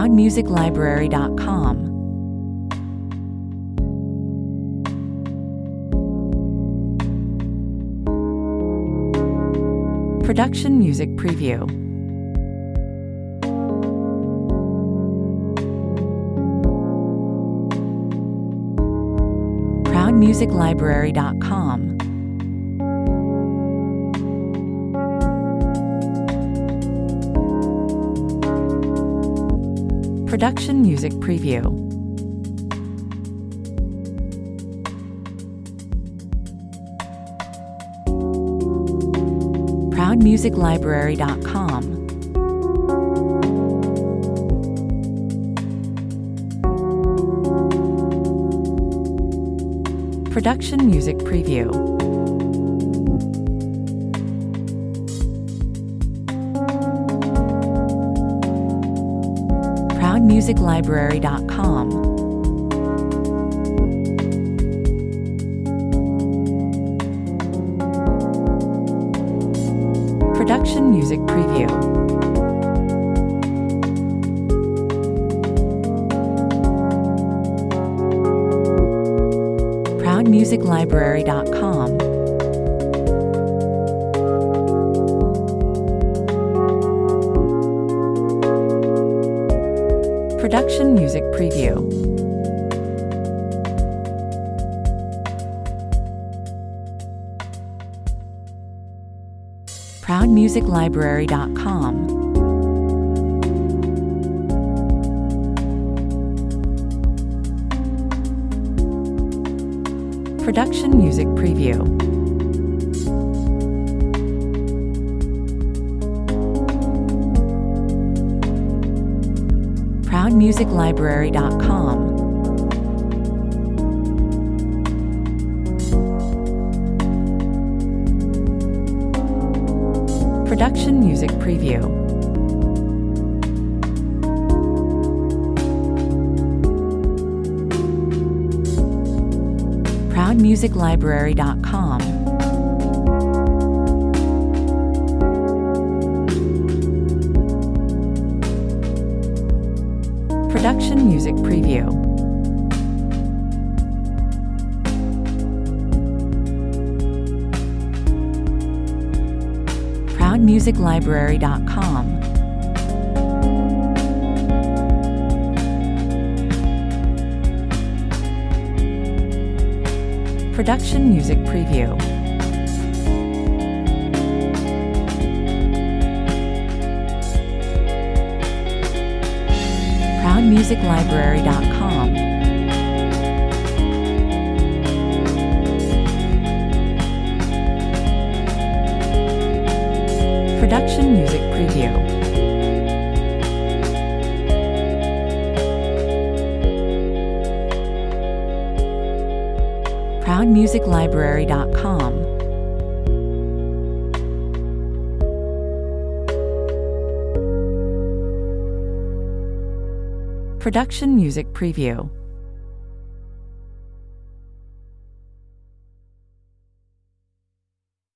ProudMusicLibrary.com. Production Music Preview. ProudMusicLibrary.com. Production Music Preview. ProudMusicLibrary.com. Production Music Preview. ProudMusicLibrary.com. Production Music Preview. ProudMusicLibrary.com. Production Music Preview. ProudMusicLibrary.com. Production Music Preview. ProudMusicLibrary.com. Production Music Preview. ProudMusicLibrary.com. Production Music Preview. ProudMusicLibrary.com. Production Music Preview. ProudMusicLibrary.com. Production Music Preview. ProudMusicLibrary.com. Production Music Preview.